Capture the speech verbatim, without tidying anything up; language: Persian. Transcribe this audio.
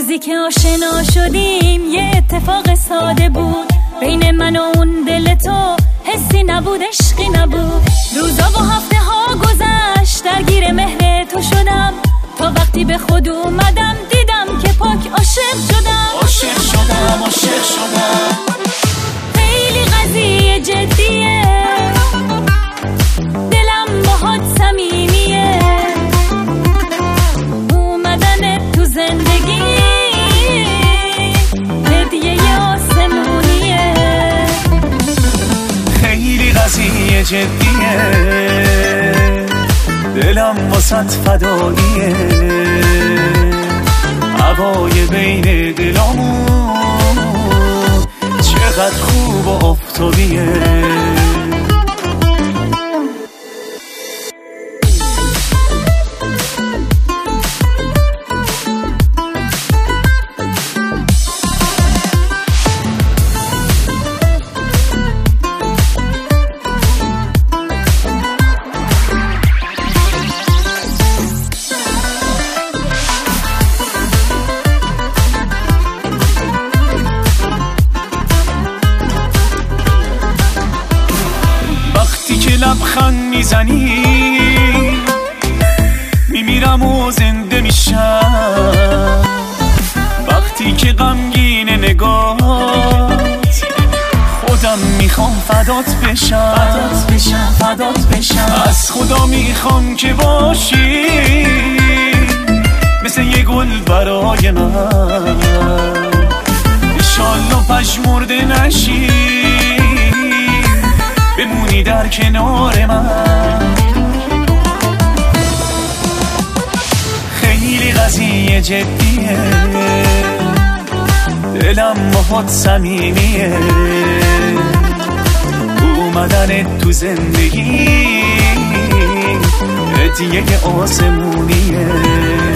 روزی که آشنا شدیم یه اتفاق ساده بود، بین من و اون دل تو حسی نبود، عشقی نبود. روزا و هفته ها گذشت، درگیر مهر تو شدم، تا وقتی به خود اومدم دیدم که پاک عاشق شدم. عاشق شدم عاشق شدم خیلی قضیه جدیه، دلم باهات صمیمیه، اومدن تو زندگی هدیه آسمونیه. خیلی قضیه جدیه، دلم واسط فداییه، هوای بین دلامون چقدر خوب و آفتابیه. لبخند میزنی میمیرم و زنده میشم، وقتی که غمگین نگاهت خودم میخوام فدات بشم، فدات بشم فدات بشم. از خدا میخوام که باشی مثل یه گل برای من، انشالله پژمرده نشی، بمونی در کنار من. خیلی قضیه جدیه، دلم باهات صمیمیه، اومدن تو زندگی هدیه آسمونیه.